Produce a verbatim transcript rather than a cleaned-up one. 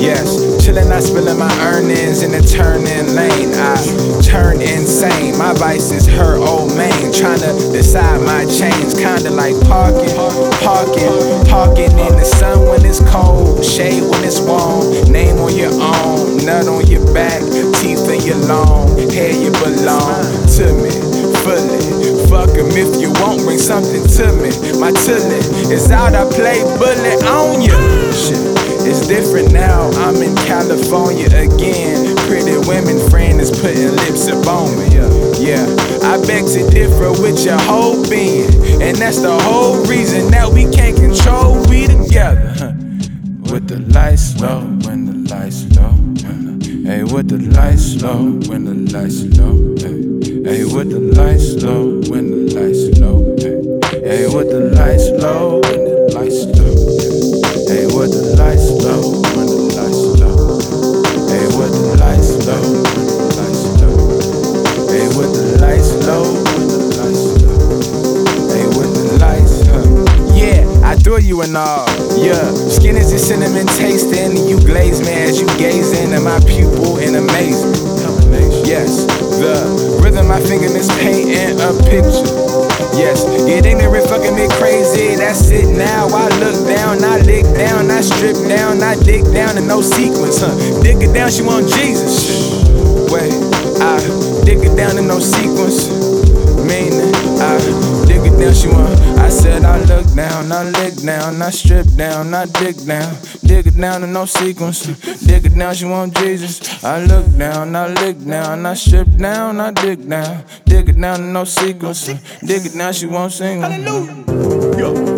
Yes, chillin', I spillin' my earnings in the turning lane. I turn insane. My vice is her old main. Tryna decide my change, kinda like parking, parking, parking in the sun when it's cold, shade when it's warm. Name on your own, nut on your back, teeth in your long hair. You belong to me fully. Fuck 'em if you won't, bring something to me. My tilly is out, I play bullet on you. Shit, it's different now, I'm in California again. Pretty women friend is putting lips up on me. Yeah, I beg to differ with your whole being, and that's the whole reason that we can't control we together. Huh. With the lights low, when the lights low, when the, hey, with the lights low, when the lights low, hey, hey, with the lights low, when the lights low, hey, hey, with the lights low, when the lights low, hey, with the lights low, when the lights low, hey, with the lights low, when the lights low, hey, with the lights low, when the lights low, hey, with the lights, huh? Yeah, I threw you and all. Yeah, skin is a cinnamon tasting, you glaze me as you gaze into my pupil in amazement. Yes, the rhythm my fingernails painting a picture. Yes, get ignorant, fucking me crazy. That's it now. I look down, I lick down, I strip down, I dig down in no sequence, huh? Dig it down, she want Jesus. Wait, I dig it down in no sequence. Meaning, I dig it down, she want. I said I look down, I lick down, I strip down, I dig down, dig it down in no sequence. Dig it down, she want Jesus. I look down, I lick down, I strip down, I dig down, dig it down in no sequence. Dig it down, she won't sing. Hallelujah.